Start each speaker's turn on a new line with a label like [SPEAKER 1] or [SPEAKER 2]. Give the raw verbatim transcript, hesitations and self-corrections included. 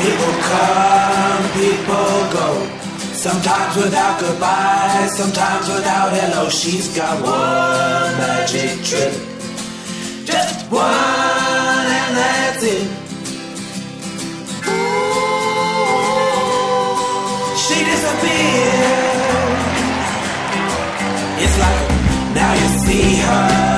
[SPEAKER 1] People come, people go. Sometimes without goodbye, sometimes without hello. She's got one magic trick, just one, and that's it. She disappeared. It's like now you see her.